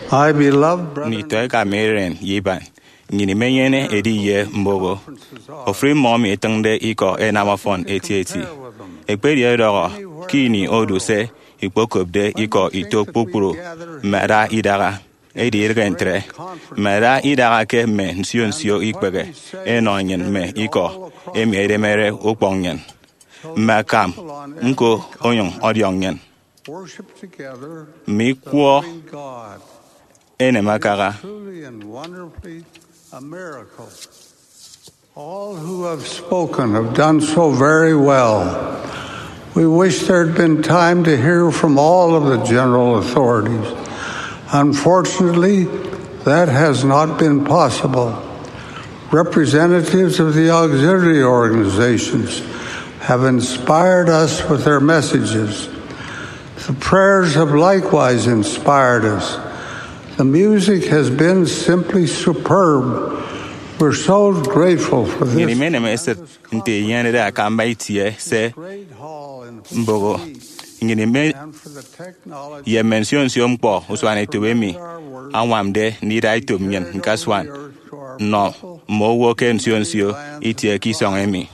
My beloved brother, ni to ka meren yiban ni menyene edi ye mbogo ofri mom etende iko enamafon etieti ekperi ro kini odu se ikpokobde iko itokpukpuru mara idara edi rentre mara idara ke me nsio ikpege enonyen me iko emere okponyen makam nko onyon odionyen worship together mi kwo God. enemakara Truly and wonderfully a miracle. All who have spoken have done so very well. We wish there had been time to hear from all of the general authorities. Unfortunately, that has not been possible. Representatives of the auxiliary organizations have inspired us with their messages. The prayers have likewise inspired us. The music has been simply superb. We're so grateful for this. ni mene me se nte yene da ka maitie se Great hall in mbogo ngini me and for the technology ye mention si ompo uswane tewemi anwamde ni dai tomyen nkaswan no mo woke nsio itie kisong emi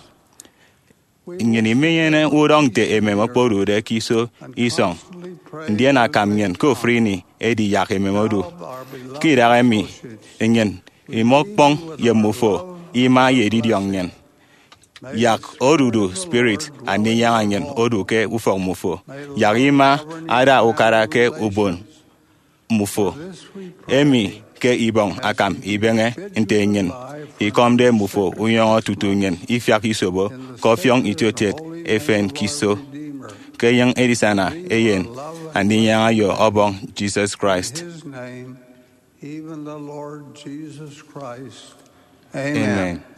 ngini me yene urong te emema poru de kiso isong ndie na kamyen ko frini edi yake memodu kira emi enyen imokpong ye mufo ima ye didiongen yak orudu spirit ani yangen oduke ufo mufo yarima ada okara ke ubon mufo emi ke ibong akam ibenge intenyen ikomde mufo uyon tutunyen ifyak isobo kofyong itiotet efen kiso ke yang edisana eyen ani yangayo obong Jesus Christ. His name, even the Lord Jesus Christ. Amen.